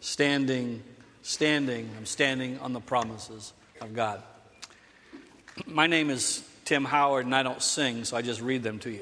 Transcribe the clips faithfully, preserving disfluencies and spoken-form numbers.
Standing, standing, I'm standing on the promises of God. My name is Tim Howard, and I don't sing, so I just read them to you.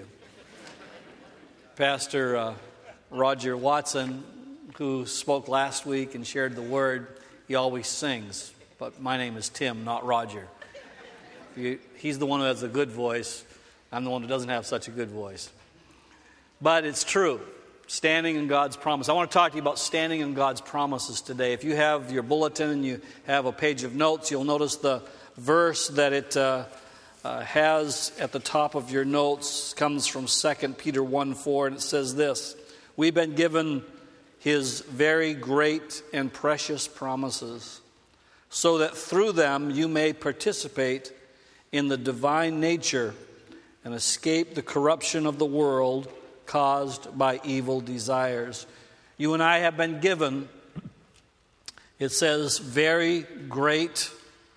Pastor uh, Roger Watson, who spoke last week and shared the word, he always sings, but my name is Tim, not Roger. He's the one who has a good voice. I'm the one who doesn't have such a good voice. But it's true. Standing in God's promise. I want to talk to you about standing in God's promises today. If you have your bulletin and you have a page of notes, you'll notice the verse that it uh, uh, has at the top of your notes comes from Second Peter one four, and it says this: we've been given His very great and precious promises, so that through them you may participate in the divine nature and escape the corruption of the world caused by evil desires. You and I have been given, it says, very great,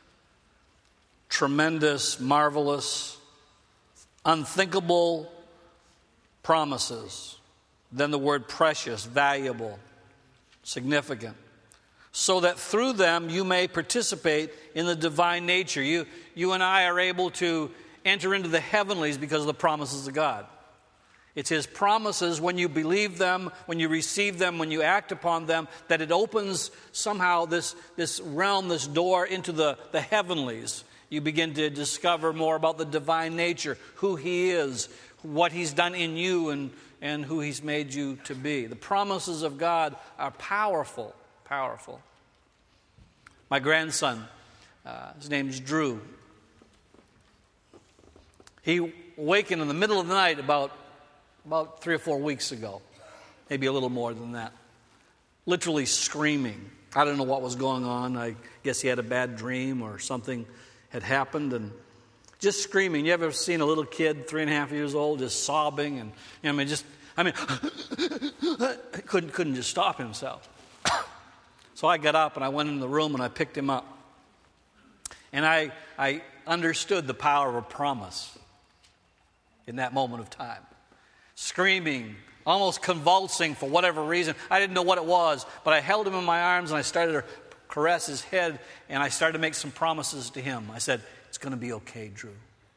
tremendous, marvelous, unthinkable promises. Then the word precious, valuable, significant. So that through them you may participate in the divine nature. You, you and I are able to enter into the heavenlies because of the promises of God. It's His promises, when you believe them, when you receive them, when you act upon them, that it opens somehow this, this realm, this door into the, the heavenlies. You begin to discover more about the divine nature, who He is, what He's done in you, and, and who He's made you to be. The promises of God are powerful, powerful. My grandson, uh, his name is Drew. He awakened in the middle of the night about About three or four weeks ago, maybe a little more than that, literally screaming. I don't know what was going on. I guess he had a bad dream or something had happened, and just screaming. You ever seen a little kid, three and a half years old, just sobbing? And I mean, just, I mean, couldn't couldn't just stop himself. So I got up and I went into the room and I picked him up, and I I understood the power of a promise in that moment of time. Screaming, almost convulsing for whatever reason. I didn't know what it was, but I held him in my arms and I started to caress his head, and I started to make some promises to him. I said, "It's going to be okay, Drew.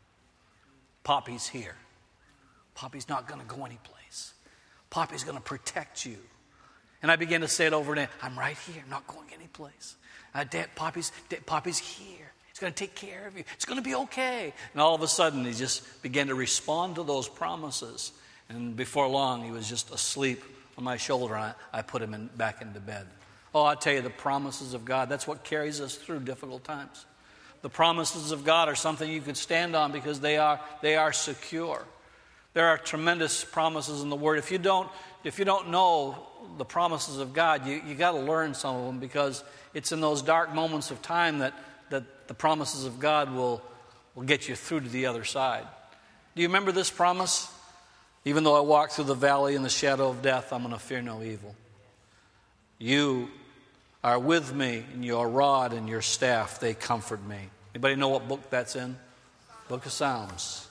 Poppy's here. Poppy's not going to go anyplace. Poppy's going to protect you." And I began to say it over and over. "I'm right here, not going anyplace. Uh, Dad, Poppy's, Dad, Poppy's here. He's going to take care of you. It's going to be okay." And all of a sudden, he just began to respond to those promises. And before long, he was just asleep on my shoulder, and I, I put him in, back into bed. Oh, I tell you, the promises of God, that's what carries us through difficult times. The promises of God are something you can stand on because they are they are secure. There are tremendous promises in the Word. If you don't if you don't know the promises of God, you, you got to learn some of them, because it's in those dark moments of time that, that the promises of God will, will get you through to the other side. Do you remember this promise? "Even though I walk through the valley in the shadow of death, I'm going to fear no evil. You are with me, and your rod and your staff, they comfort me." Anybody know what book that's in? Book of Psalms.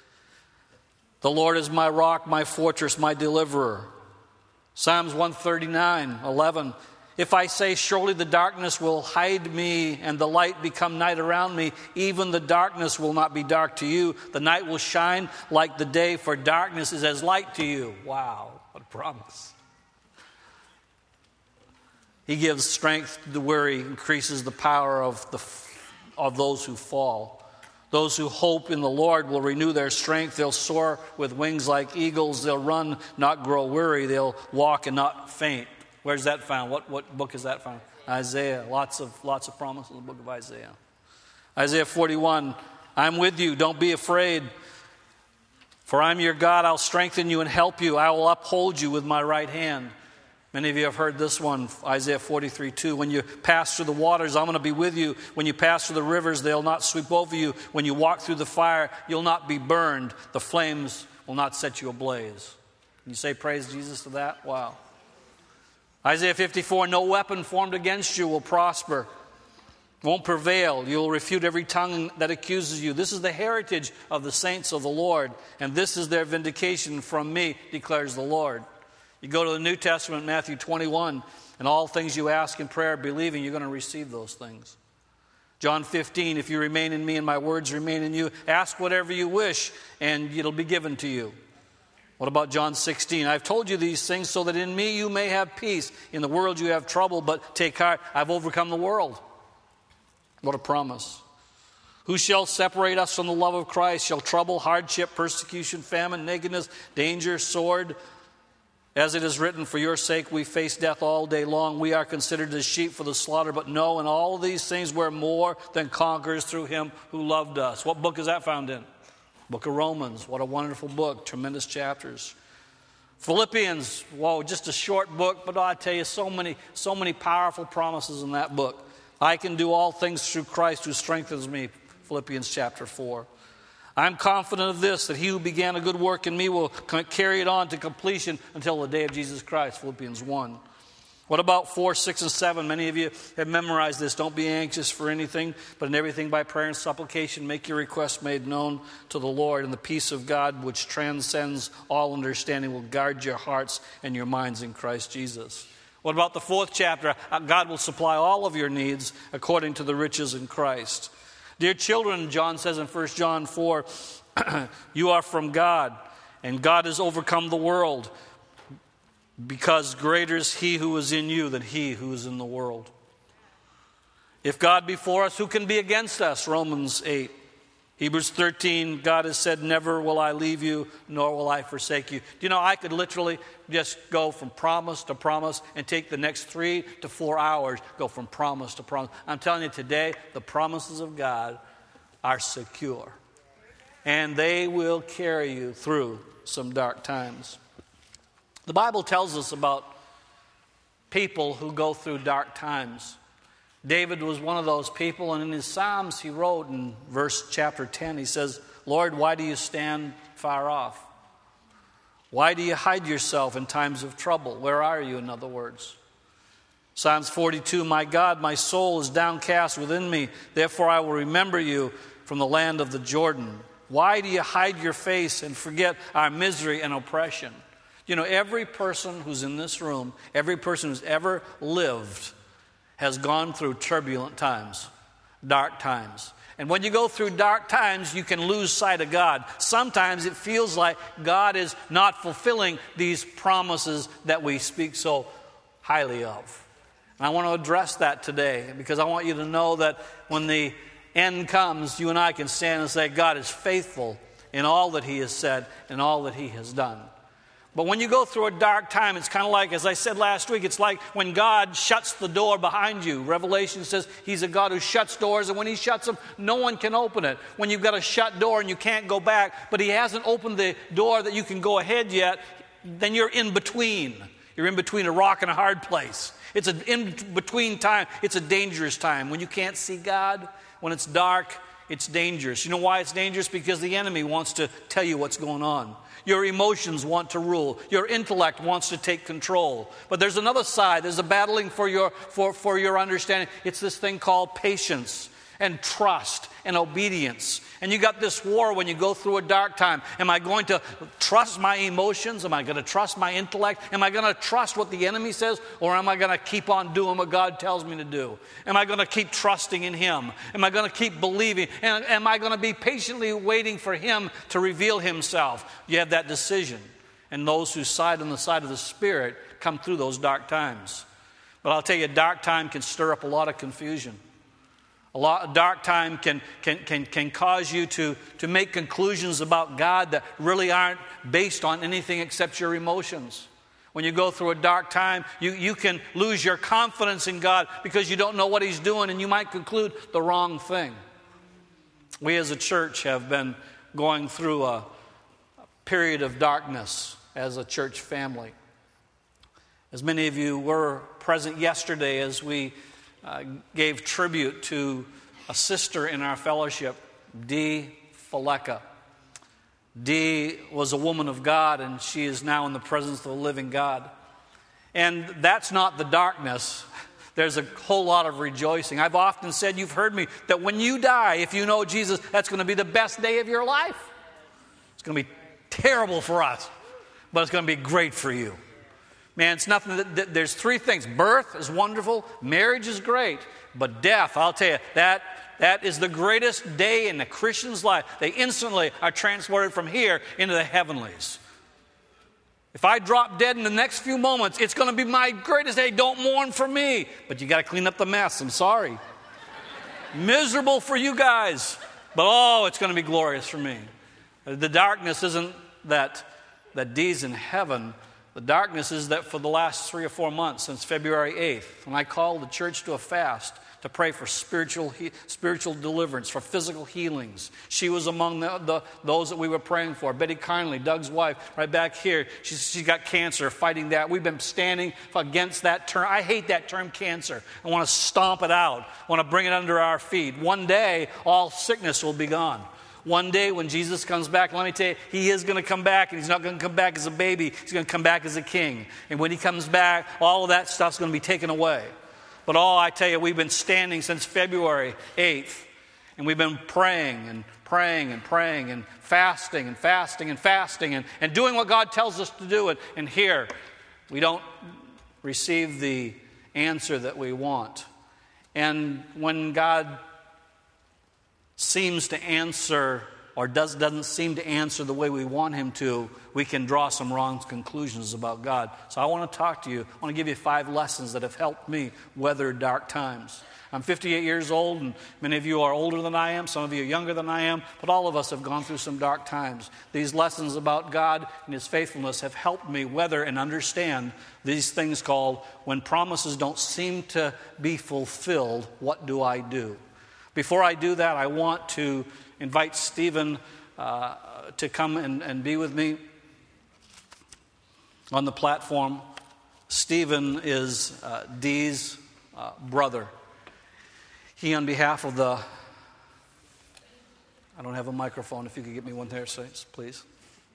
"The Lord is my rock, my fortress, my deliverer." Psalms one thirty-nine, eleven. "If I say, surely the darkness will hide me, and the light become night around me, even the darkness will not be dark to you. The night will shine like the day, for darkness is as light to you." Wow, what a promise. He gives strength to the weary, increases the power of the of those who fall. "Those who hope in the Lord will renew their strength. They'll soar with wings like eagles. They'll run, not grow weary. They'll walk and not faint." Where's that found? What what book is that found? Isaiah. Lots of lots of promises in the book of Isaiah. Isaiah forty-one. "I'm with you. Don't be afraid. For I'm your God. I'll strengthen you and help you. I will uphold you with my right hand." Many of you have heard this one, Isaiah forty-three two. "When you pass through the waters, I'm going to be with you. When you pass through the rivers, they'll not sweep over you. When you walk through the fire, you'll not be burned. The flames will not set you ablaze." Can you say praise Jesus to that? Wow. Isaiah fifty-four, "No weapon formed against you will prosper. Won't prevail. You'll refute every tongue that accuses you. This is the heritage of the saints of the Lord, and this is their vindication from me, declares the Lord." You go to the New Testament, Matthew twenty-one, And all things you ask in prayer, believing, you're going to receive those things. John fifteen, if you remain in me and my words remain in you, ask whatever you wish and it'll be given to you. What about John sixteen? I've told you these things so that in me you may have peace. In the world you have trouble, but take heart, I've overcome the world. What a promise. Who shall separate us from the love of Christ? Shall trouble, hardship, persecution, famine, nakedness, danger, sword? As it is written, for your sake we face death all day long. We are considered as sheep for the slaughter. But no, in all of these things we're more than conquerors through him who loved us. What book is that found in? Book of Romans. What a wonderful book. Tremendous chapters. Philippians. Whoa, just a short book. But I tell you, so many, so many powerful promises in that book. I can do all things through Christ who strengthens me. Philippians chapter four. I'm confident of this, that he who began a good work in me will carry it on to completion until the day of Jesus Christ. Philippians one. What about four, six, and seven? Many of you have memorized this. Don't be anxious for anything, but in everything by prayer and supplication, make your requests made known to the Lord. And the peace of God, which transcends all understanding, will guard your hearts and your minds in Christ Jesus. What about the fourth chapter? God will supply all of your needs according to the riches in Christ. Dear children, John says in First John four, you are from God, and God has overcome the world, because greater is he who is in you than he who is in the world. If God be for us, who can be against us? Romans eight. Hebrews thirteen, God has said, never will I leave you, nor will I forsake you. Do you know, I could literally just go from promise to promise and take the next three to four hours, go from promise to promise. I'm telling you today, the promises of God are secure. And they will carry you through some dark times. The Bible tells us about people who go through dark times. David was one of those people, and in his Psalms he wrote in verse chapter ten, he says, Lord, why do you stand far off? Why do you hide yourself in times of trouble? Where are you, in other words? Psalms forty-two, my God, my soul is downcast within me. Therefore I will remember you from the land of the Jordan. Why do you hide your face and forget our misery and oppression? You know, every person who's in this room, every person who's ever lived has gone through turbulent times, dark times. And when you go through dark times, you can lose sight of God. Sometimes it feels like God is not fulfilling these promises that we speak so highly of. And I want to address that today, because I want you to know that when the end comes, you and I can stand and say, God is faithful in all that he has said and all that he has done. But when you go through a dark time, it's kind of like, as I said last week, it's like when God shuts the door behind you. Revelation says he's a God who shuts doors, and when he shuts them, no one can open it. When you've got a shut door and you can't go back, but he hasn't opened the door that you can go ahead yet, then you're in between. You're in between a rock and a hard place. It's an in-between time. It's a dangerous time. When you can't see God, when it's dark, it's dangerous. You know why it's dangerous? Because the enemy wants to tell you what's going on. Your emotions want to rule. Your intellect wants to take control. But there's another side. There's a battling for your, for, for your understanding. It's this thing called patience and trust and obedience. And you got this war when you go through a dark time. Am I going to trust my emotions? Am I going to trust my intellect? Am I going to trust what the enemy says? Or am I going to keep on doing what God tells me to do? Am I going to keep trusting in him? Am I going to keep believing? And am I going to be patiently waiting for him to reveal himself? You have that decision. And those who side on the side of the Spirit come through those dark times. But I'll tell you, a dark time can stir up a lot of confusion. A lot of dark time can, can, can, can cause you to, to make conclusions about God that really aren't based on anything except your emotions. When you go through a dark time, you, you can lose your confidence in God because you don't know what he's doing, and you might conclude the wrong thing. We as a church have been going through a, a period of darkness as a church family. As many of you were present yesterday as we Uh, gave tribute to a sister in our fellowship, Dee Faleka. Dee was a woman of God, and she is now in the presence of the living God. And that's not the darkness. There's a whole lot of rejoicing. I've often said, you've heard me, that when you die, if you know Jesus, that's going to be the best day of your life. It's going to be terrible for us, but it's going to be great for you. Man, it's nothing. That, that, there's three things. Birth is wonderful. Marriage is great. But death, I'll tell you, that, that is the greatest day in a Christian's life. They instantly are transported from here into the heavenlies. If I drop dead in the next few moments, it's going to be my greatest day. Don't mourn for me. But you got to clean up the mess. I'm sorry. Miserable for you guys. But oh, it's going to be glorious for me. The darkness isn't that, that Dee's in heaven. The darkness is that for the last three or four months, since February eighth, when I called the church to a fast to pray for spiritual he, spiritual deliverance, for physical healings, she was among the, the, those that we were praying for. Betty Kindly, Doug's wife, right back here, she's, she's got cancer, fighting that. We've been standing against that term. I hate that term cancer. I want to stomp it out. I want to bring it under our feet. One day, all sickness will be gone. One day when Jesus comes back, let me tell you, he is going to come back, and he's not going to come back as a baby. He's going to come back as a king. And when he comes back, all of that stuff's going to be taken away. But all I tell you, we've been standing since February eighth, and we've been praying and praying and praying and fasting and fasting and fasting and, and doing what God tells us to do. And, and here, we don't receive the answer that we want. And when God seems to answer or does, doesn't seem to answer the way we want him to, we can draw some wrong conclusions about God. So I want to talk to you. I want to give you five lessons that have helped me weather dark times. I'm fifty-eight years old, and many of you are older than I am. Some of you are younger than I am, but all of us have gone through some dark times. These lessons about God and his faithfulness have helped me weather and understand these things called, when promises don't seem to be fulfilled, what do I do? Before I do that, I want to invite Stephen uh, to come and, and be with me on the platform. Stephen is uh, Dee's uh, brother. He, on behalf of the, I don't have a microphone. If you could get me one there, please.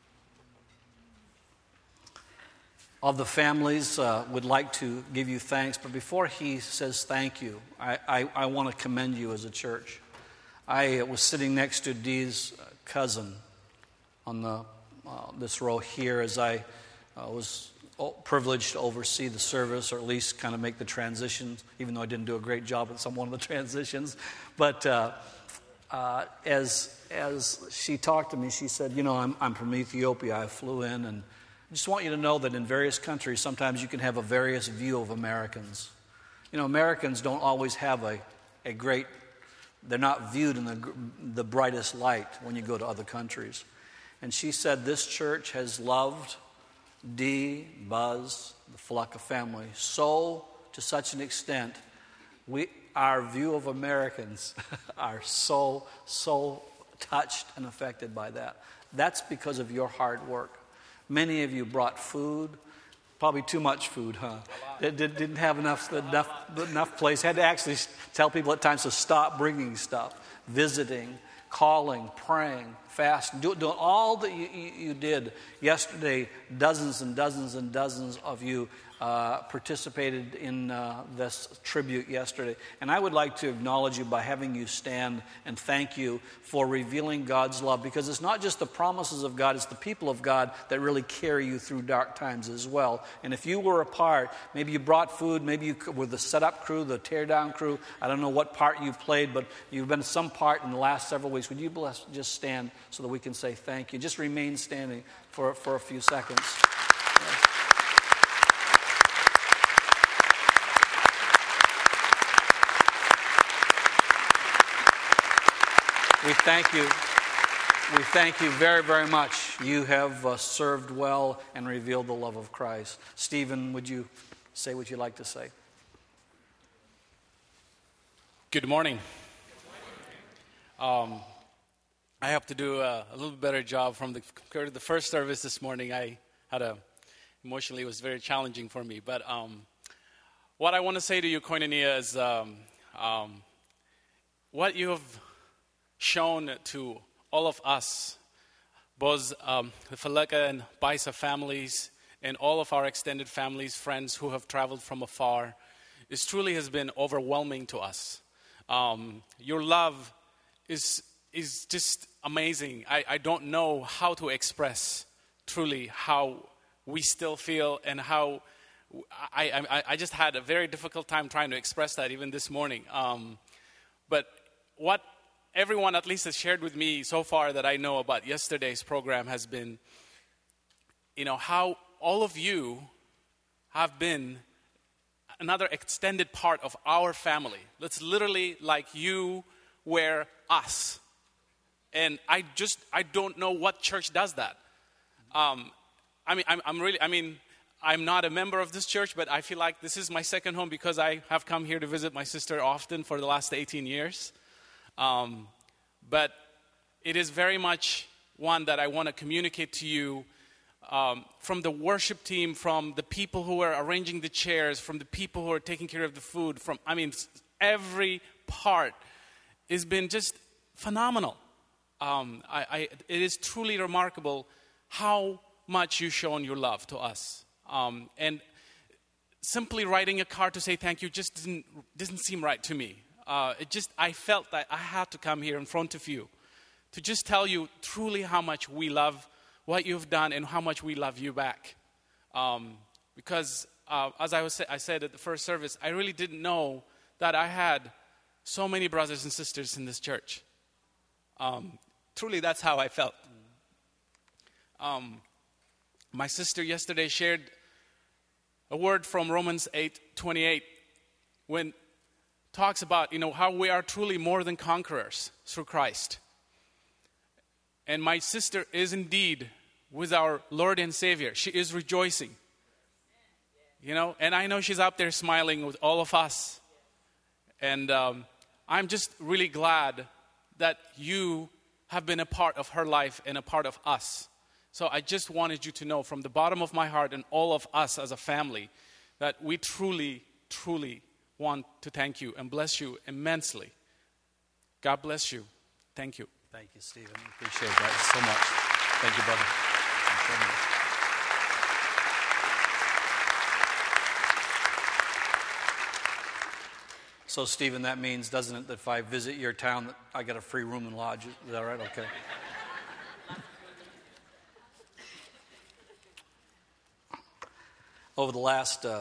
Of the families, uh, would like to give you thanks. But before he says thank you, I, I, I want to commend you as a church. I was sitting next to Dee's cousin on the uh, this row here as I uh, was privileged to oversee the service, or at least kind of make the transitions, even though I didn't do a great job at some one of the transitions. But uh, uh, as as she talked to me, she said, you know, I'm, I'm from Ethiopia. I flew in, and I just want you to know that in various countries, sometimes you can have a various view of Americans. You know, Americans don't always have a, a great, they're not viewed in the, the brightest light when you go to other countries. And she said this church has loved Dee, Buzz, the Falaka family, so to such an extent, we our view of Americans are so, so touched and affected by that. That's because of your hard work. Many of you brought food, probably too much food, huh? It didn't have enough, enough, enough place. Had to actually tell people at times to stop bringing stuff, visiting, calling, praying, fasting, doing all that you, you, you did. Yesterday, dozens and dozens and dozens of you uh, participated in uh, this tribute yesterday. And I would like to acknowledge you by having you stand and thank you for revealing God's love, because it's not just the promises of God, it's the people of God that really carry you through dark times as well. And if you were a part, maybe you brought food, maybe you were the setup crew, the teardown crew, I don't know what part you played, but you've been some part in the last several weeks. Would you bless, just stand so that we can say thank you? Just remain standing for, for a few seconds. Yes. We thank you. We thank you very, very much. You have uh, served well and revealed the love of Christ. Stephen, would you say what you'd like to say? Good morning. Um, I have to do a, a little better job from the compared to the first service this morning. I had a emotionally it was very challenging for me. But um, what I want to say to you, Koinonia, is um, um, what you have shown to all of us, both um, the Falaka and Baisa families and all of our extended families, friends who have traveled from afar, it truly has been overwhelming to us. Um, your love is is just amazing. I, I don't know how to express truly how we still feel and how I, I, I just had a very difficult time trying to express that even this morning. Um, but what everyone at least has shared with me so far that I know about yesterday's program has been, you know, how all of you have been another extended part of our family. It's literally like you were us. And I just, I don't know what church does that. Um, I mean, I'm, I'm really, I mean, I'm not a member of this church, but I feel like this is my second home because I have come here to visit my sister often for the last eighteen years. Um, but it is very much one that I want to communicate to you um, from the worship team, from the people who are arranging the chairs, from the people who are taking care of the food, from, I mean, every part has been just phenomenal. Um, I, I, it is truly remarkable how much you've shown your love to us. Um, and simply writing a card to say thank you just didn't, didn't seem right to me. Uh, it just, I felt that I had to come here in front of you to just tell you truly how much we love what you've done and how much we love you back. Um, because uh, as I, was, I said at the first service, I really didn't know that I had so many brothers and sisters in this church. Um, truly, that's how I felt. Um, my sister yesterday shared a word from Romans eight twenty-eight when it talks about, you know, how we are truly more than conquerors through Christ. And my sister is indeed with our Lord and Savior. She is rejoicing. You know, and I know she's out there smiling with all of us. And um, I'm just really glad that you have been a part of her life and a part of us. So I just wanted you to know from the bottom of my heart and all of us as a family that we truly, truly want to thank you and bless you immensely. God bless you. Thank you. Thank you, Stephen. Appreciate that so much. Thank you, brother. Thank you. So, Stephen, that means, doesn't it, that if I visit your town, that I get a free room and lodge? Is that right? Okay. Over the last uh,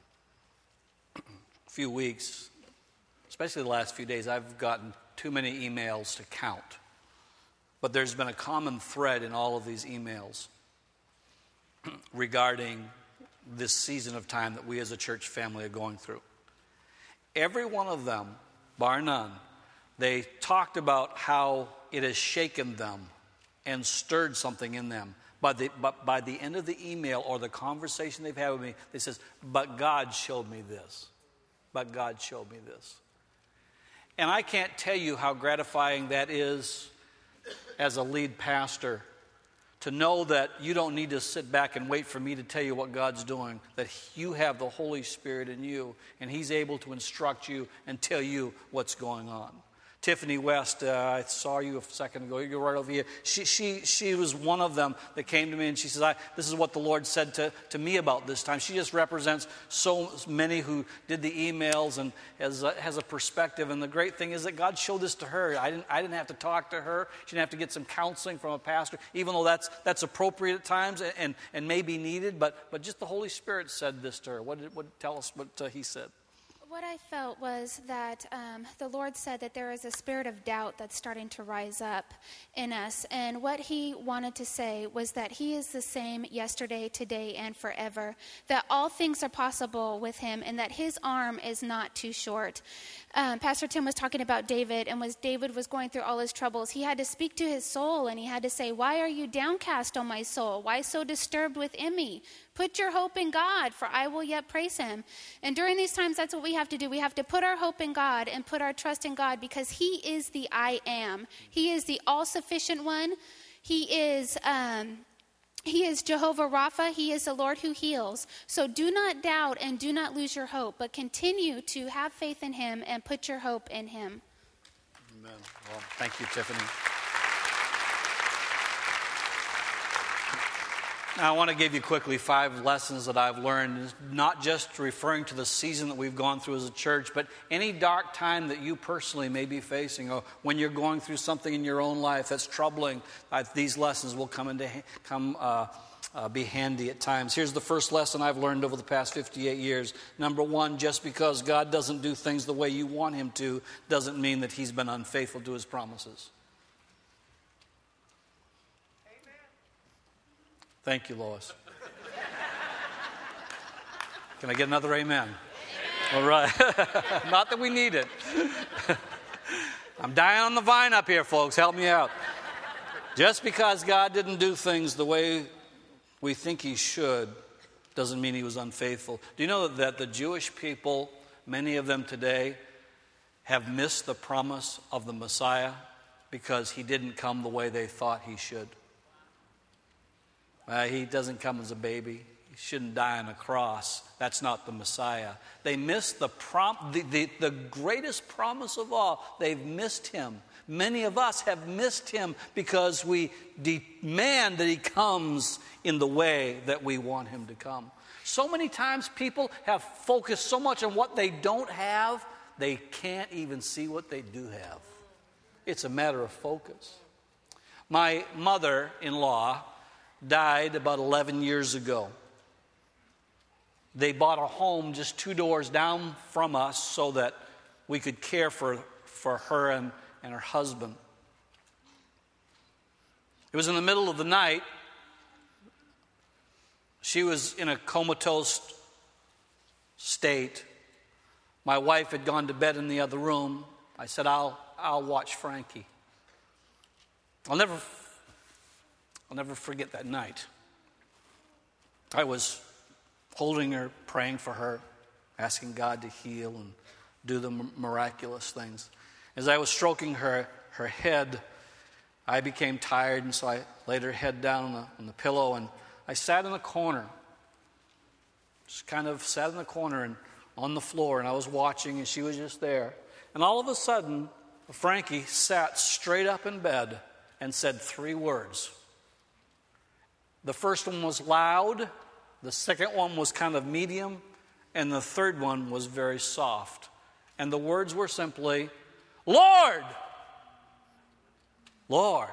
few weeks, especially the last few days, I've gotten too many emails to count. But there's been a common thread in all of these emails regarding this season of time that we as a church family are going through. Every one of them, bar none, they talked about how it has shaken them and stirred something in them. But, the, but by the end of the email or the conversation they've had with me, they says, but God showed me this. But God showed me this. And I can't tell you how gratifying that is as a lead pastor to know that you don't need to sit back and wait for me to tell you what God's doing, that you have the Holy Spirit in you, and He's able to instruct you and tell you what's going on. Tiffany West, uh, I saw you a second ago. You're right over here. She, she, she was one of them that came to me and she says, I, this is what the Lord said to, to me about this time. She just represents so many who did the emails and has a, has a perspective. And the great thing is that God showed this to her. I didn't, I didn't have to talk to her. She didn't have to get some counseling from a pastor, even though that's, that's appropriate at times and, and, and may be needed. But, but just the Holy Spirit said this to her. What did, what, tell us what uh, He said. What I felt was that um, the Lord said that there is a spirit of doubt that's starting to rise up in us. And what He wanted to say was that He is the same yesterday, today, and forever. That all things are possible with Him and that His arm is not too short. Um, Pastor Tim was talking about David, and was David was going through all his troubles. He had to speak to his soul, and he had to say, why are you downcast, O my soul? Why so disturbed within me? Put your hope in God, for I will yet praise Him. And during these times, that's what we have to do. We have to put our hope in God and put our trust in God because He is the I am. He is the all-sufficient one. He is... Um, He is Jehovah Rapha. He is the Lord who heals. So do not doubt and do not lose your hope, but continue to have faith in Him and put your hope in Him. Amen. Well, thank you, Tiffany. Now, I want to give you quickly five lessons that I've learned, not just referring to the season that we've gone through as a church, but any dark time that you personally may be facing, or when you're going through something in your own life that's troubling. Uh, these lessons will come into come uh, uh, be handy at times. Here's the first lesson I've learned over the past fifty-eight years. Number one, just because God doesn't do things the way you want him to doesn't mean that he's been unfaithful to his promises. Amen. Thank you, Lois. Can I get another amen? All right. Not that we need it. I'm dying on the vine up here, folks. Help me out. Just because God didn't do things the way we think he should doesn't mean he was unfaithful. Do you know that the Jewish people, many of them today, have missed the promise of the Messiah because he didn't come the way they thought he should? Uh, he doesn't come as a baby. Shouldn't die on a cross. That's not the Messiah. They missed the, prom- the, the, the greatest promise of all. They've missed him. Many of us have missed him because we demand that he comes in the way that we want him to come. So many times people have focused so much on what they don't have, they can't even see what they do have. It's a matter of focus. My mother-in-law died about eleven years ago. They bought a home just two doors down from us so that we could care for, for her and, and her husband. It was in the middle of the night. She was in a comatose state. My wife had gone to bed in the other room. I said, I'll, I'll watch Frankie. I'll never, I'll never forget that night. I was holding her, praying for her, asking God to heal and do the miraculous things. As I was stroking her, her head, I became tired, and so I laid her head down on the, on the pillow, and I sat in the corner. Just kind of sat in the corner and on the floor, and I was watching, and she was just there. And all of a sudden, Frankie sat straight up in bed and said three words. The first one was loud. The second one was kind of medium, and the third one was very soft. And the words were simply, Lord! Lord!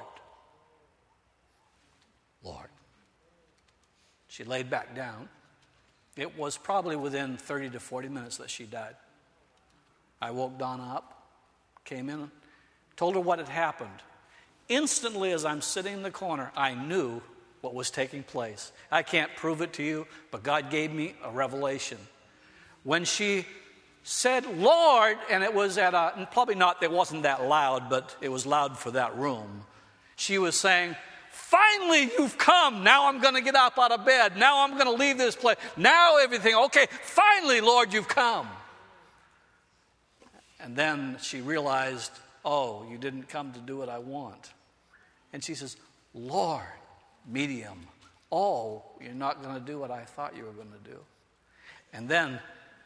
Lord. She laid back down. It was probably within thirty to forty minutes that she died. I woke Donna up, came in, told her what had happened. Instantly, as I'm sitting in the corner, I knew what was taking place. I can't prove it to you, but God gave me a revelation. When she said, Lord, and it was at a, probably not, it wasn't that loud, but it was loud for that room. She was saying, finally you've come. Now I'm going to get up out of bed. Now I'm going to leave this place. Now everything, okay, finally, Lord, you've come. And then she realized, oh, you didn't come to do what I want. And she says, Lord, medium. Oh, you're not going to do what I thought you were going to do. And then,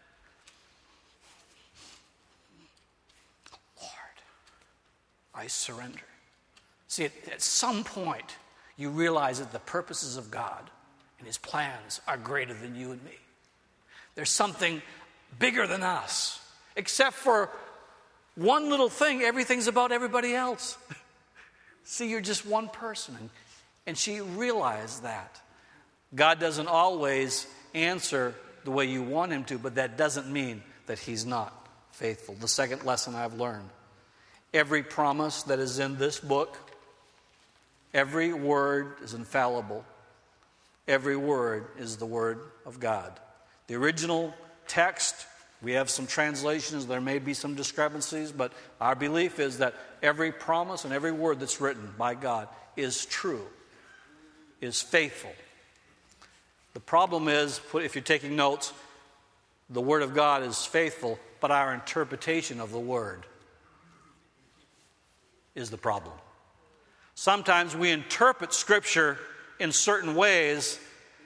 Lord, I surrender. See, at, at some point, you realize that the purposes of God and his plans are greater than you and me. There's something bigger than us. Except for one little thing, everything's about everybody else. See, you're just one person. And, And she realized that. God doesn't always answer the way you want him to, but that doesn't mean that he's not faithful. The second lesson I've learned, every promise that is in this book, every word is infallible. Every word is the word of God. The original text, we have some translations, there may be some discrepancies, but our belief is that every promise and every word that's written by God is true, is faithful. The problem is, if you're taking notes, the Word of God is faithful, but our interpretation of the Word is the problem. Sometimes we interpret Scripture in certain ways,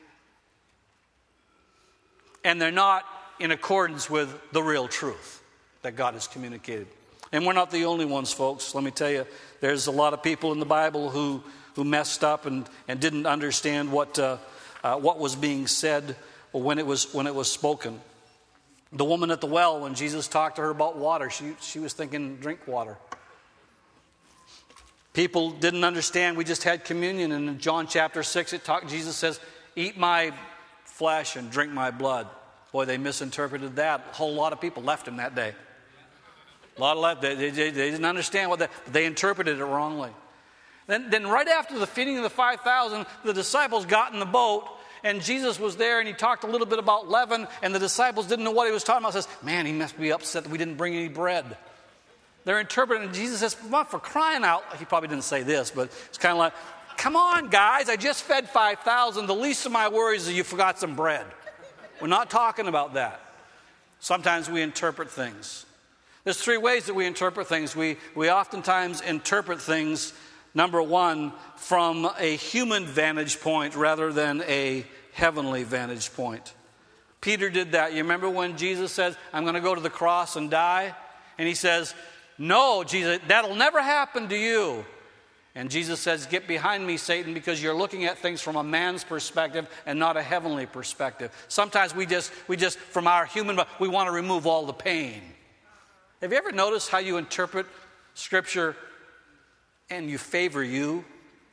and they're not in accordance with the real truth that God has communicated. And we're not the only ones, folks. Let me tell you, there's a lot of people in the Bible who, who messed up and, and didn't understand what uh, uh, what was being said or when it was when it was spoken. The woman at the well, when Jesus talked to her about water, she, she was thinking drink water. People didn't understand. We just had communion, and in John chapter six, it talked. Jesus says, eat my flesh and drink my blood. Boy, they misinterpreted that. A whole lot of people left him that day. A lot of left. They, they, they didn't understand what they, they interpreted it wrongly. Then, then right after the feeding of the five thousand, the disciples got in the boat, and Jesus was there, and he talked a little bit about leaven, and the disciples didn't know what he was talking about. Says, man, he must be upset that we didn't bring any bread. They're interpreting, and Jesus says, well, for crying out, he probably didn't say this, but it's kind of like, come on, guys, I just fed five thousand. The least of my worries is you forgot some bread. We're not talking about that. Sometimes we interpret things. There's three ways that we interpret things. We, we oftentimes interpret things, number one, from a human vantage point rather than a heavenly vantage point. Peter did that. You remember when Jesus says, I'm going to go to the cross and die? And he says, no, Jesus, that'll never happen to you. And Jesus says, get behind me, Satan, because you're looking at things from a man's perspective and not a heavenly perspective. Sometimes we just, we just from our human, we want to remove all the pain. Have you ever noticed how you interpret Scripture and you favor you?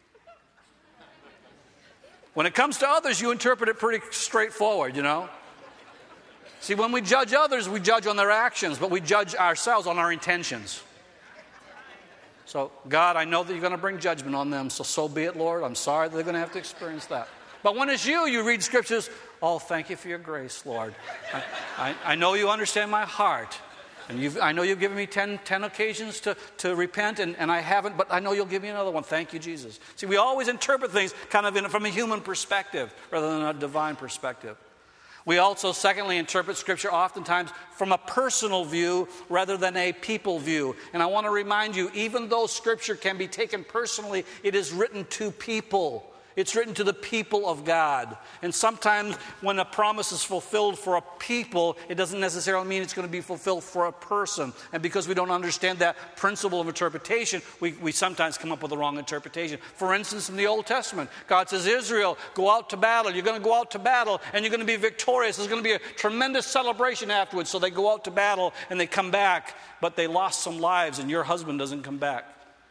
When it comes to others, you interpret it pretty straightforward, you know? See, when we judge others, we judge on their actions, but we judge ourselves on our intentions. So, God, I know that you're going to bring judgment on them, so so be it, Lord. I'm sorry that they're going to have to experience that. But when it's you, you read Scriptures, oh, thank you for your grace, Lord. I, I, I know you understand my heart. And you've, I know you've given me ten, ten occasions to, to repent, and, and I haven't, but I know you'll give me another one. Thank you, Jesus. See, we always interpret things kind of in, from a human perspective rather than a divine perspective. We also, secondly, interpret Scripture oftentimes from a personal view rather than a people view. And I want to remind you, even though Scripture can be taken personally, it is written to people. It's written to the people of God. And sometimes when a promise is fulfilled for a people, it doesn't necessarily mean it's going to be fulfilled for a person. And because we don't understand that principle of interpretation, we, we sometimes come up with the wrong interpretation. For instance, in the Old Testament, God says, Israel, go out to battle. You're going to go out to battle and you're going to be victorious. There's going to be a tremendous celebration afterwards. So they go out to battle and they come back, but they lost some lives and your husband doesn't come back.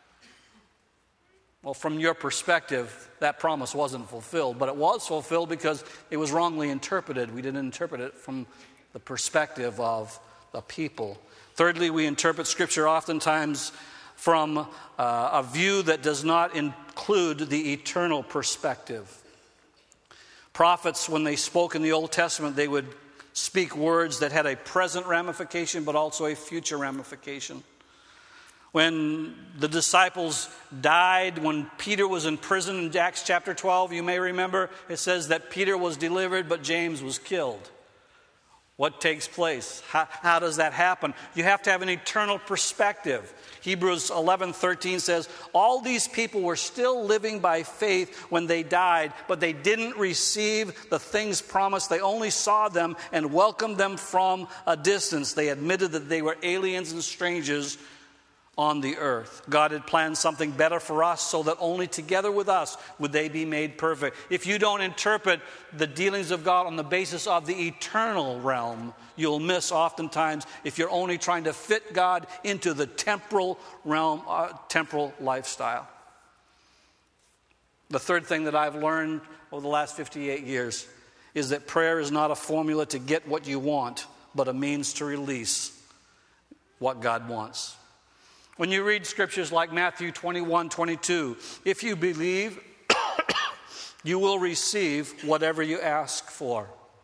Well, from your perspective, that promise wasn't fulfilled, but it was fulfilled because it was wrongly interpreted. We didn't interpret it from the perspective of the people. Thirdly, we interpret Scripture oftentimes from uh, a view that does not include the eternal perspective. Prophets, when they spoke in the Old Testament, they would speak words that had a present ramification, but also a future ramification. When the disciples died, when Peter was in prison in Acts chapter twelve, you may remember, it says that Peter was delivered, but James was killed. What takes place? How, how does that happen? You have to have an eternal perspective. Hebrews eleven thirteen says, all these people were still living by faith when they died, but they didn't receive the things promised. They only saw them and welcomed them from a distance. They admitted that they were aliens and strangers on the earth. God had planned something better for us so that only together with us would they be made perfect. If you don't interpret the dealings of God on the basis of the eternal realm, you'll miss oftentimes if you're only trying to fit God into the temporal realm, uh, temporal lifestyle. The third thing that I've learned over the last fifty-eight years is that prayer is not a formula to get what you want, but a means to release what God wants. When you read scriptures like Matthew twenty-one twenty-two, if you believe, you will receive whatever you ask for.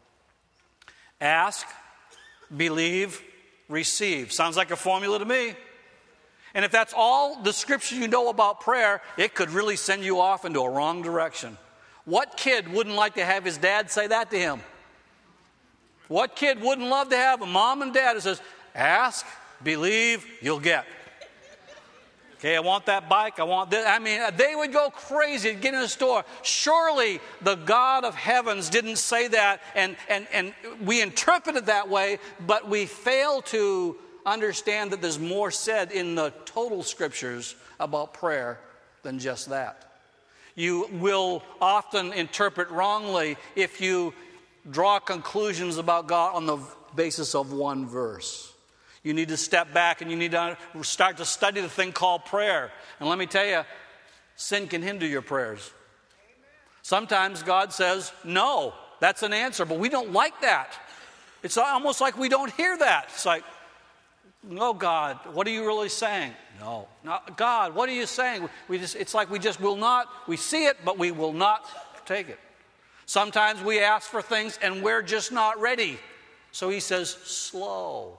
Ask, believe, receive. Sounds like a formula to me. And if that's all the scripture you know about prayer, it could really send you off into a wrong direction. What kid wouldn't like to have his dad say that to him? What kid wouldn't love to have a mom and dad who says, ask, believe, you'll get. Okay, I want that bike, I want this. I mean, they would go crazy to get in the store. Surely the God of heavens didn't say that, and, and, and we interpret it that way, but we fail to understand that there's more said in the total scriptures about prayer than just that. You will often interpret wrongly if you draw conclusions about God on the basis of one verse. You need to step back and you need to start to study the thing called prayer. And let me tell you, sin can hinder your prayers. Sometimes God says, no, that's an answer, but we don't like that. It's almost like we don't hear that. It's like, no, God, what are you really saying? No. no God, what are you saying? We just, it's like we just will not, we see it, but we will not take it. Sometimes we ask for things and we're just not ready. So he says, slow.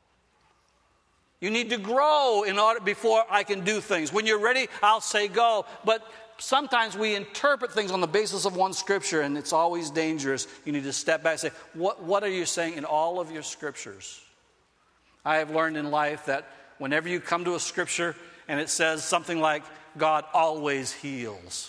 You need to grow in order before I can do things. When you're ready, I'll say go. But sometimes we interpret things on the basis of one scripture, and it's always dangerous. You need to step back and say, what, what are you saying in all of your scriptures? I have learned in life that whenever you come to a scripture and it says something like, God always heals,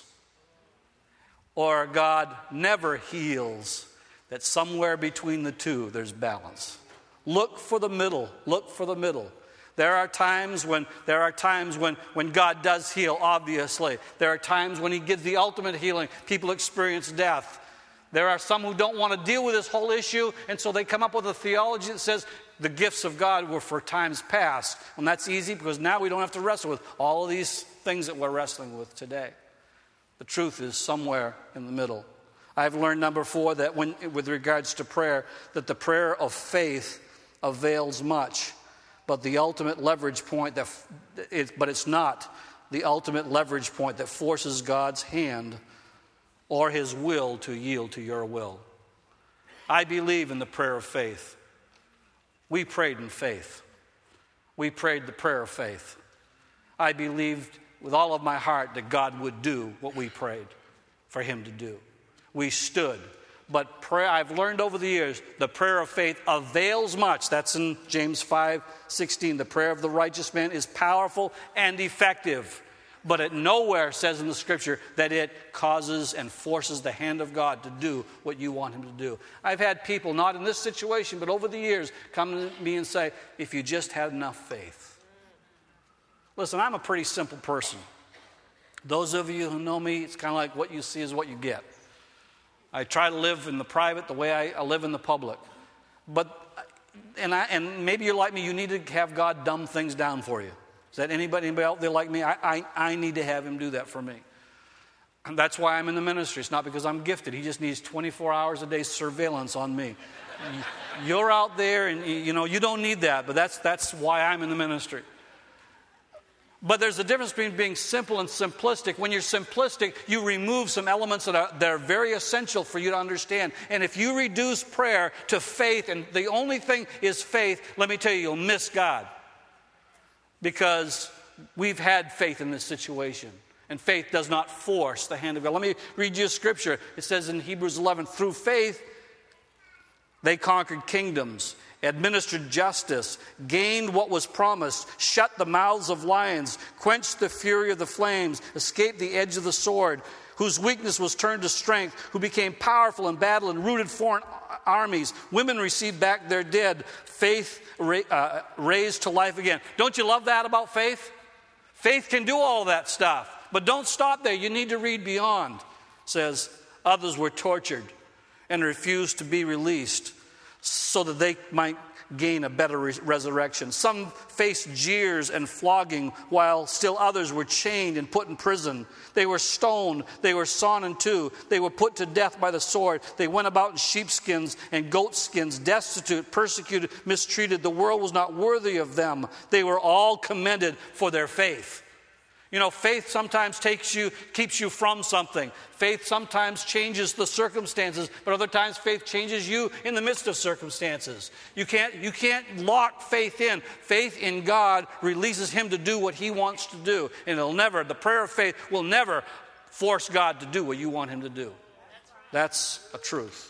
or God never heals, that somewhere between the two there's balance. Look for the middle. Look for the middle. There are times when there are times when, when God does heal, obviously. There are times when he gives the ultimate healing. People experience death. There are some who don't want to deal with this whole issue, and so they come up with a theology that says the gifts of God were for times past. And that's easy because now we don't have to wrestle with all of these things that we're wrestling with today. The truth is somewhere in the middle. I've learned, number four, that when, with regards to prayer, that the prayer of faith avails much. But the ultimate leverage point, that it, but it's not the ultimate leverage point that forces God's hand or his will to yield to your will. I believe in the prayer of faith. We prayed in faith. We prayed the prayer of faith. I believed with all of my heart that God would do what we prayed for him to do. We stood. But prayer, I've learned over the years, the prayer of faith avails much. That's in James five sixteen. The prayer of the righteous man is powerful and effective. But it nowhere says in the scripture that it causes and forces the hand of God to do what you want him to do. I've had people, not in this situation, but over the years, come to me and say, if you just had enough faith. Listen, I'm a pretty simple person. Those of you who know me, it's kind of like what you see is what you get. I try to live in the private the way I, I live in the public. But, and, I, and maybe you're like me, you need to have God dumb things down for you. Is that anybody, anybody out there like me? I, I, I need to have him do that for me. And that's why I'm in the ministry. It's not because I'm gifted. He just needs twenty-four hours a day surveillance on me. You're out there and, you know, you don't need that, but that's, that's why I'm in the ministry. But there's a difference between being simple and simplistic. When you're simplistic, you remove some elements that are, that are very essential for you to understand. And if you reduce prayer to faith, and the only thing is faith, let me tell you, you'll miss God. Because we've had faith in this situation. And faith does not force the hand of God. Let me read you a scripture. It says in Hebrews eleven, through faith, they conquered kingdoms, administered justice, gained what was promised, shut the mouths of lions, quenched the fury of the flames, escaped the edge of the sword, whose weakness was turned to strength, who became powerful in battle and routed foreign armies. Women received back their dead, faith uh, raised to life again. Don't you love that about faith? Faith can do all that stuff. But don't stop there. You need to read beyond. It says, others were tortured and refused to be released so that they might gain a better res- resurrection. Some faced jeers and flogging, while still others were chained and put in prison. They were stoned. They were sawn in two. They were put to death by the sword. They went about in sheepskins and goatskins, destitute, persecuted, mistreated. The world was not worthy of them. They were all commended for their faith. You know, faith sometimes takes you, keeps you from something. Faith sometimes changes the circumstances, but other times faith changes you in the midst of circumstances. You can't, you can't lock faith in. Faith in God releases him to do what he wants to do. And it'll never, the prayer of faith will never force God to do what you want him to do. That's a truth.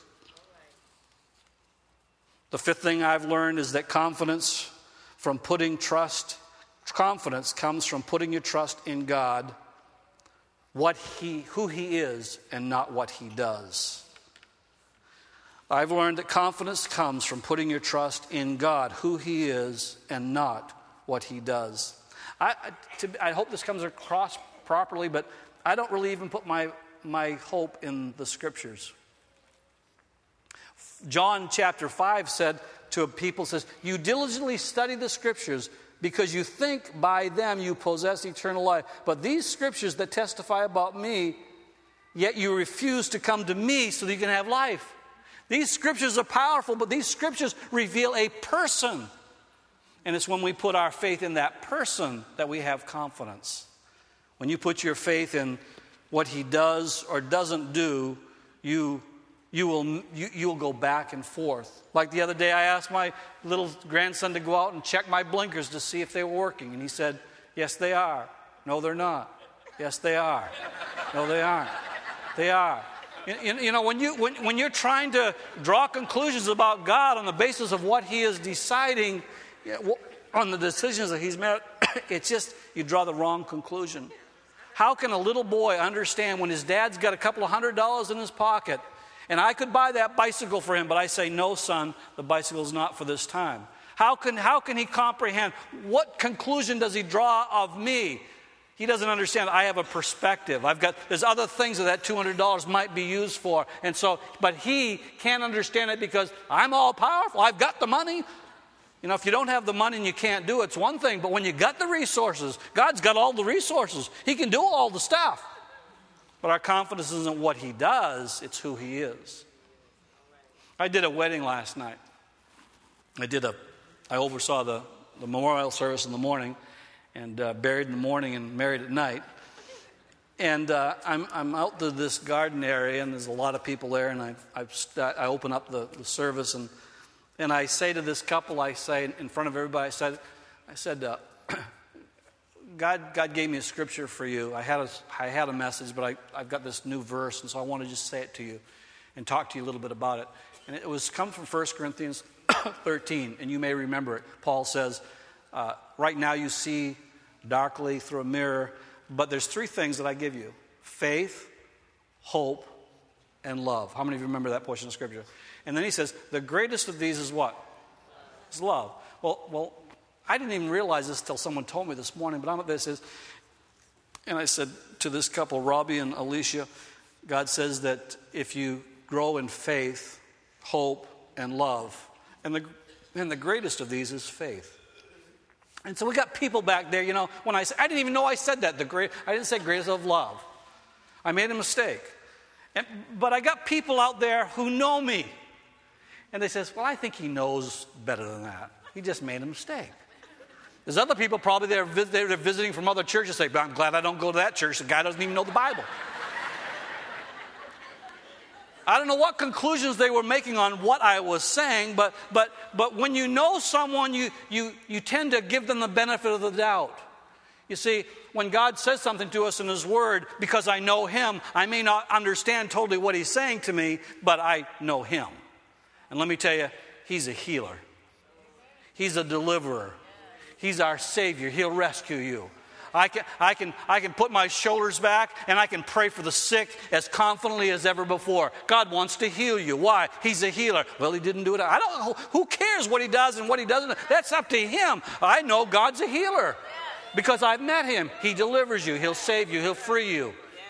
The fifth thing I've learned is that confidence from putting trust Confidence comes from putting your trust in God, what he, who he is, and not what he does. I've learned that confidence comes from putting your trust in God, who he is, and not what he does. I, to, I hope this comes across properly, but I don't really even put my, my hope in the scriptures. John chapter five said to a people, says, you diligently study the scriptures because you think by them you possess eternal life. But these scriptures that testify about me, yet you refuse to come to me so that you can have life. These scriptures are powerful, but these scriptures reveal a person. And it's when we put our faith in that person that we have confidence. When you put your faith in what he does or doesn't do, you you will you, you'll go back and forth. Like the other day, I asked my little grandson to go out and check my blinkers to see if they were working. And he said, yes, they are. No, they're not. Yes, they are. No, they aren't. They are. You, you know, when, you, when, when you're trying to draw conclusions about God on the basis of what he is deciding, on the decisions that he's made, it's just, you draw the wrong conclusion. How can a little boy understand when his dad's got a couple of hundred dollars in his pocket, and I could buy that bicycle for him, but I say, no, son, the bicycle is not for this time. How can, how can he comprehend? What conclusion does he draw of me? He doesn't understand. I have a perspective. I've got, there's other things that that two hundred dollars might be used for. And so, but he can't understand it because I'm all powerful. I've got the money. You know, if you don't have the money and you can't do it, it's one thing. But when you got the resources, God's got all the resources. He can do all the stuff. But our confidence isn't what he does, it's who he is. I did a wedding last night. I did a, I oversaw the, the memorial service in the morning, and uh, buried in the morning and married at night. And uh, I'm I'm out to this garden area, and there's a lot of people there, and I I, st- I open up the, the service, and and I say to this couple, I say in front of everybody, I said, I said, uh, God God gave me a scripture for you. I had a I had a message, but I I've got this new verse, and so I want to just say it to you, and talk to you a little bit about it. And it was come from First Corinthians thirteen, and you may remember it. Paul says, uh, right now you see darkly through a mirror, but there's three things that I give you: faith, hope, and love. How many of you remember that portion of scripture? And then he says, the greatest of these is what? Is love. Well, well, I didn't even realize this till someone told me this morning, but I'm at this is, and I said to this couple, Robbie and Alicia, God says that if you grow in faith, hope, and love, and the and the greatest of these is faith. And so we got people back there, you know, when I said, I didn't even know I said that. The great, I didn't say greatest of love. I made a mistake. And, but I got people out there who know me. And they says, well, I think he knows better than that. He just made a mistake. There's other people probably there, they're visiting from other churches say, but I'm glad I don't go to that church. The guy doesn't even know the Bible. I don't know what conclusions they were making on what I was saying, but but but when you know someone, you you you tend to give them the benefit of the doubt. You see, when God says something to us in his word, because I know him, I may not understand totally what he's saying to me, but I know him. And let me tell you, he's a healer. He's a deliverer. He's our Savior. He'll rescue you. I can, I can, I can put my shoulders back and I can pray for the sick as confidently as ever before. God wants to heal you. Why? He's a healer. Well, he didn't do it. I don't know. Who cares what he does and what he doesn't? That's up to him. I know God's a healer because I've met him. He delivers you. He'll save you. He'll free you.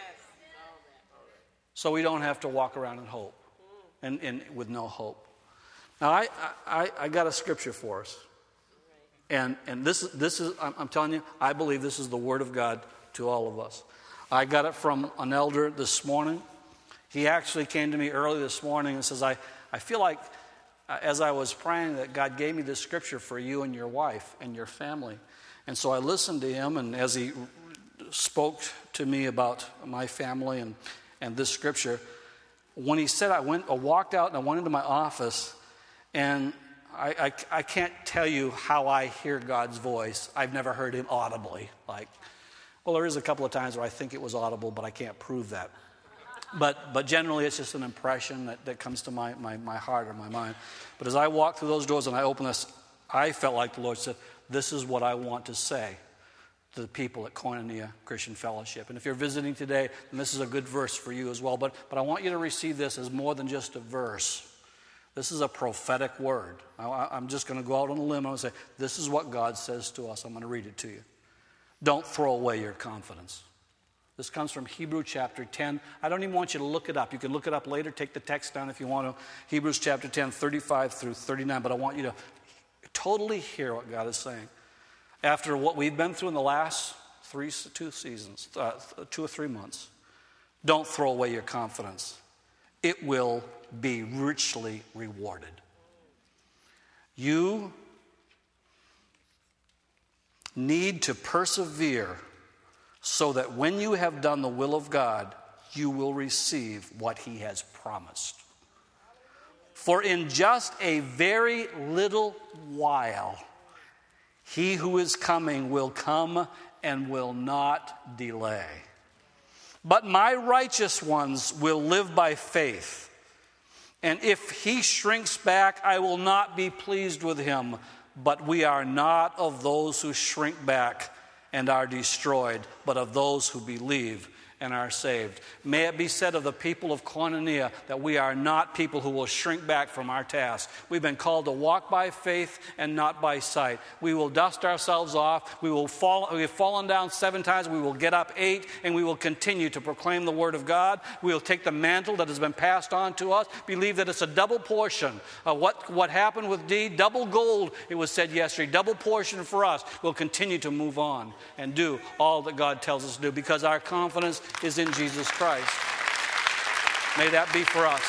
So we don't have to walk around in hope and, and with no hope. Now, I, I, I got a scripture for us. And and this this is I'm, I'm telling you, I believe this is the word of God to all of us. I got it from an elder this morning. He actually came to me early this morning and says, I, I feel like uh, as I was praying that God gave me this scripture for you and your wife and your family. And so I listened to him, and as he spoke to me about my family and, and this scripture, when he said, I went, I walked out and I went into my office, and I, I, I can't tell you how I hear God's voice. I've never heard him audibly. Like, well, there is a couple of times where I think it was audible, but I can't prove that. But but generally, it's just an impression that, that comes to my, my, my heart or my mind. But as I walked through those doors and I opened this, I felt like the Lord said, this is what I want to say to the people at Koinonia Christian Fellowship. And if you're visiting today, then this is a good verse for you as well. But but I want you to receive this as more than just a verse. This is a prophetic word. I, I'm just going to go out on a limb and say, this is what God says to us. I'm going to read it to you. Don't throw away your confidence. This comes from Hebrews chapter ten. I don't even want you to look it up. You can look it up later. Take the text down if you want to. Hebrews chapter ten, thirty-five through thirty-nine. But I want you to totally hear what God is saying. After what we've been through in the last three, two seasons, uh, two or three months, Don't throw away your confidence. It will be richly rewarded. You need to persevere so that when you have done the will of God, you will receive what he has promised. For in just a very little while, he who is coming will come and will not delay. But my righteous ones will live by faith. And if he shrinks back, I will not be pleased with him. But we are not of those who shrink back and are destroyed, but of those who believe and are saved. May it be said of the people of Koinonia that we are not people who will shrink back from our task. We've been called to walk by faith and not by sight. We will dust ourselves off. We will fall. We have fallen down seven times. We will get up eight, and we will continue to proclaim the word of God. We will take the mantle that has been passed on to us. Believe that it's a double portion. Uh, what what happened with Dee? Double gold. It was said yesterday. Double portion for us. We'll continue to move on and do all that God tells us to do because our confidence is in Jesus Christ. May that be for us.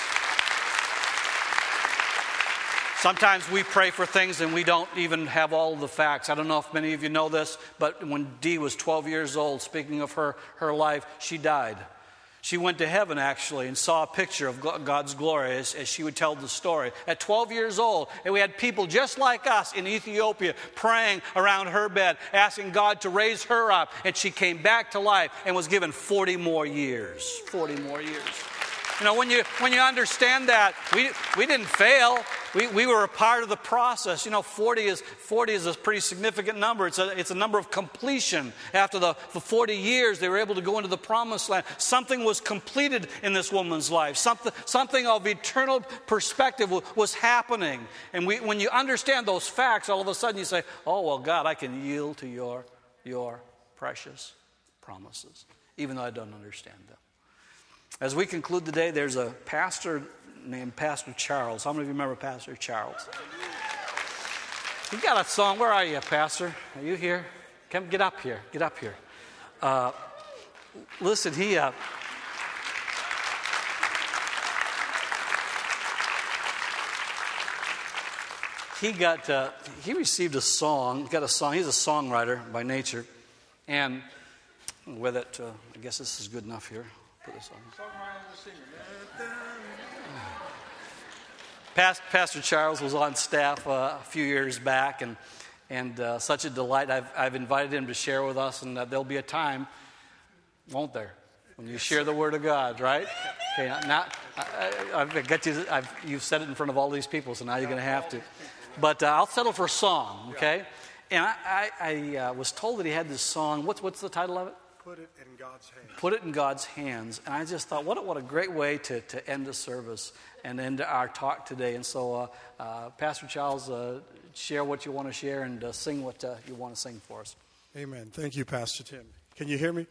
Sometimes we pray for things and we don't even have all of the facts. I don't know if many of you know this, but when Dee was twelve years old, speaking of her, her life, she died. She went to heaven, actually, and saw a picture of God's glory as, as she would tell the story. At twelve years old, and we had people just like us in Ethiopia praying around her bed, asking God to raise her up. And she came back to life and was given forty more years. forty more years. You know, when you when you understand that, we we didn't fail. We we were a part of the process. You know, forty is forty is a pretty significant number. It's a it's a number of completion. After the, the forty years, they were able to go into the promised land. Something was completed in this woman's life. Something something of eternal perspective was happening. And we when you understand those facts, all of a sudden you say, "Oh well, God, I can yield to your your precious promises, even though I don't understand them." As we conclude today, there's a pastor named Pastor Charles. How many of you remember Pastor Charles? He got a song. Where are you, Pastor? Are you here? Come, get up here. Get up here. Uh, listen, he... Uh, he got... Uh, he received a song. He got a song. He's a songwriter by nature. And with it, uh, I guess this is good enough here. Past, Pastor Charles was on staff uh, a few years back, and and uh, such a delight. I've I've invited him to share with us, and uh, there'll be a time, won't there, when you share the Word of God, right? Okay, now I, I've got you. I've, you've said it in front of all these people, so now you're going to have to. But uh, I'll settle for a song, okay? And I I, I uh, was told that he had this song. What's what's the title of it? Put it in God's hands. Put it in God's hands. And I just thought, what a, what a great way to, to end the service and end our talk today. And so, uh, uh, Pastor Charles, uh, share what you want to share and uh, sing what uh, you want to sing for us. Amen. Thank you, Pastor Tim. Can you hear me?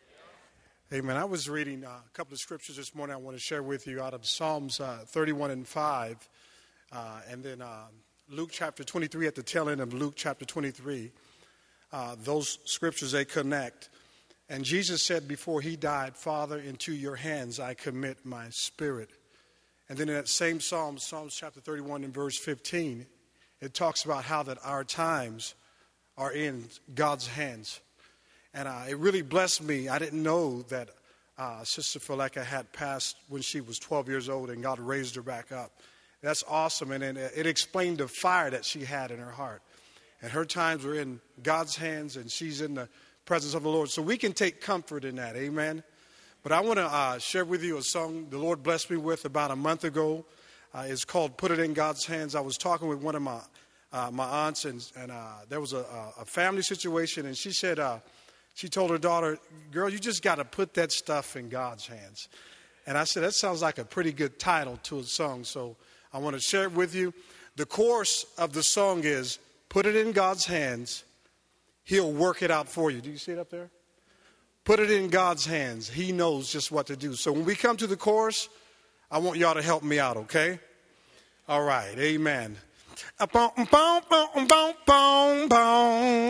Amen. I was reading uh, a couple of scriptures this morning I want to share with you out of Psalms uh, thirty-one and five. Uh, and then uh, Luke chapter twenty-three, at the tail end of Luke chapter twenty-three. Uh, those scriptures, they connect. And Jesus said before he died, "Father, into your hands I commit my spirit." And then in that same Psalm, Psalms chapter thirty-one and verse fifteen, it talks about how that our times are in God's hands. And uh, it really blessed me. I didn't know that uh, Sister Faleka had passed when she was twelve years old and God raised her back up. That's awesome. And it, it explained the fire that she had in her heart. And her times were in God's hands, and she's in the presence of the Lord. So we can take comfort in that. Amen. But I want to uh, share with you a song the Lord blessed me with about a month ago. Uh, it's called "Put It in God's Hands." I was talking with one of my uh, my aunts, and, and uh, there was a, a family situation, and she said, uh, she told her daughter, "Girl, you just got to put that stuff in God's hands." And I said, that sounds like a pretty good title to a song. So I want to share it with you. The chorus of the song is, "Put it in God's hands. He'll work it out for you." Do you see it up there? Put it in God's hands. He knows just what to do. So when we come to the chorus, I want y'all to help me out, okay? All right, amen. Boom, boom, boom, boom, boom, boom.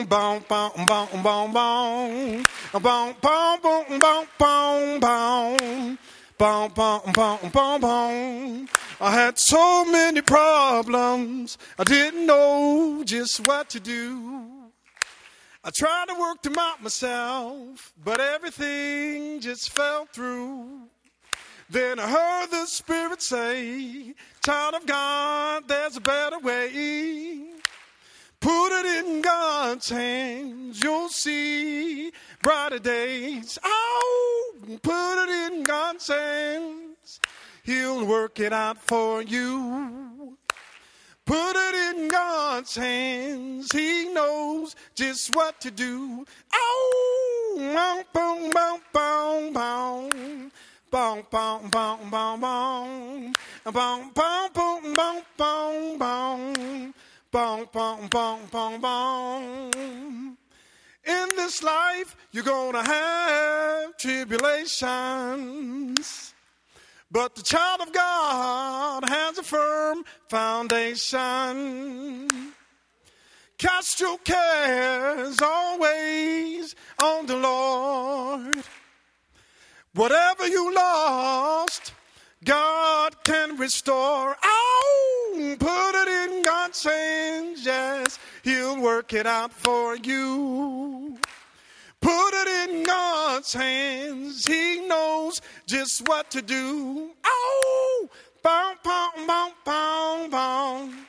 boom, boom, boom, boom, boom, boom, boom, boom, boom, boom, boom, boom. Boom, boom, boom, boom, boom. I had so many problems, I didn't know just what to do. I tried to work them out myself, but everything just fell through. Then I heard the Spirit say, child of God, there's a better way. Put it in God's hands, you'll see brighter days. Oh, put it in God's hands, He'll work it out for you. Put it in God's hands, He knows just what to do. Oh, boom, boom, boom, boom. Boom, boom, boom, boom, boom. Boom, boom, boom, boom, boom, boom. Boom, boom, boom, boom, boom. In this life, you're gonna have tribulations, but the child of God has a firm foundation. Cast your cares always on the Lord. Whatever you lost, God can restore. Oh, put it in God's hands, yes, He'll work it out for you. Put it in God's hands, He knows just what to do. Oh, boom, boom, boom, boom, boom.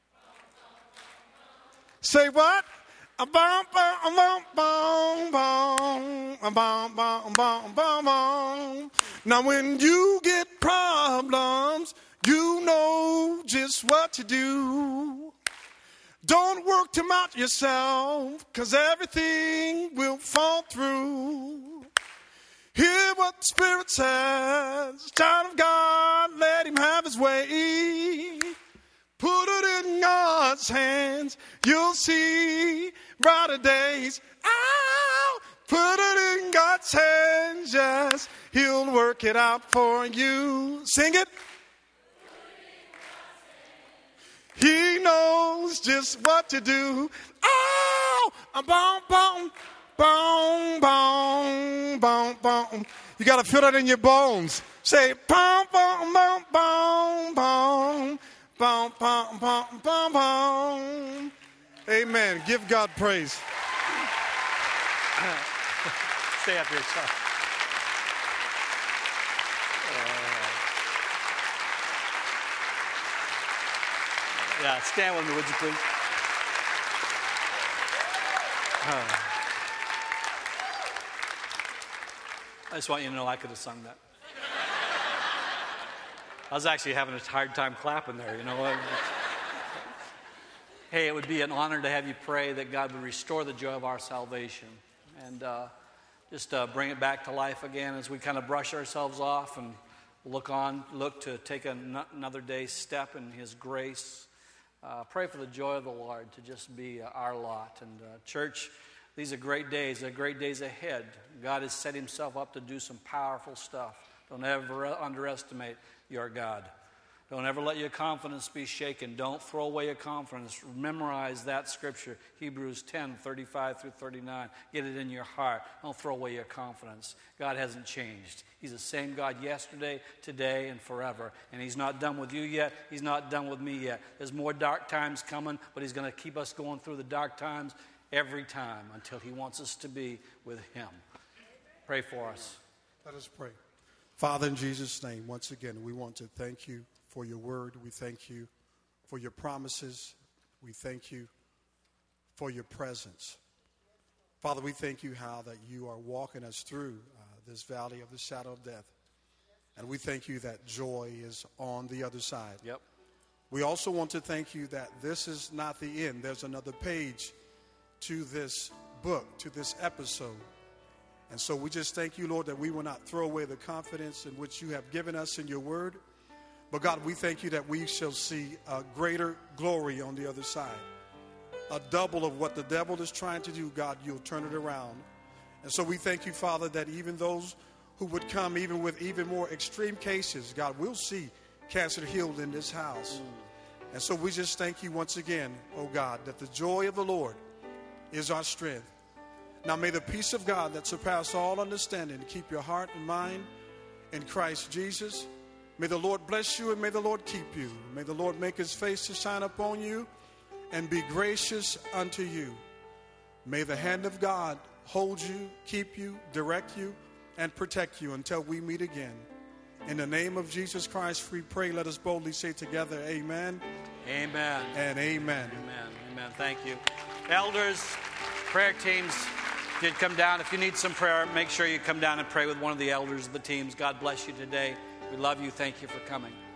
Say what? A boom, boom, boom, boom, boom, a boom, boom, boom, boom, boom. Now when you get problems, you know just what to do. Don't work them out yourself, cause everything will fall through. Hear what the Spirit says, child of God, let Him have His way. Put it in God's hands, you'll see brighter days. Ow! Put it in God's hands, yes, He'll work it out for you. Sing it. He knows just what to do. Oh, a boom, boom, boom, boom, boom, boom. You got to feel that in your bones. Say, boom, boom, boom, boom, boom, boom, boom, boom, boom, boom. Amen. Give God praise. Stay up here, son. Yeah, stand with me, would you please? Uh, I just want you to know I could have sung that. I was actually having a hard time clapping there, you know. Hey, it would be an honor to have you pray that God would restore the joy of our salvation and uh, just uh, bring it back to life again as we kind of brush ourselves off and look on, look to take an- another day's step in His grace. Uh, pray for the joy of the Lord to just be uh, our lot. And uh, church, these are great days. They're great days ahead. God has set Himself up to do some powerful stuff. Don't ever underestimate your God. Don't ever let your confidence be shaken. Don't throw away your confidence. Memorize that scripture, Hebrews ten, thirty-five through thirty-nine. Get it in your heart. Don't throw away your confidence. God hasn't changed. He's the same God yesterday, today, and forever. And He's not done with you yet. He's not done with me yet. There's more dark times coming, but He's going to keep us going through the dark times every time until He wants us to be with Him. Pray for us. Let us pray. Father, in Jesus' name, once again, we want to thank You for Your word. We thank You for Your promises. We thank You for Your presence. Father, we thank You how that You are walking us through uh, this valley of the shadow of death. And we thank You that joy is on the other side. Yep. We also want to thank You that this is not the end. There's another page to this book, to this episode. And so we just thank You, Lord, that we will not throw away the confidence in which You have given us in Your word. But God, we thank You that we shall see a greater glory on the other side. A double of what the devil is trying to do, God, You'll turn it around. And so we thank You, Father, that even those who would come even with even more extreme cases, God, we'll see cancer healed in this house. Mm. And so we just thank You once again, oh God, that the joy of the Lord is our strength. Now may the peace of God that surpasses all understanding keep your heart and mind in Christ Jesus. May the Lord bless you and may the Lord keep you. May the Lord make his face to shine upon you and be gracious unto you. May the hand of God hold you, keep you, direct you, and protect you until we meet again. In the name of Jesus Christ, we pray. Let us boldly say together, amen. Amen. And amen. Amen. Amen. Thank you. Elders, prayer teams did come down. If you need some prayer, make sure you come down and pray with one of the elders of the teams. God bless you today. We love you. Thank you for coming.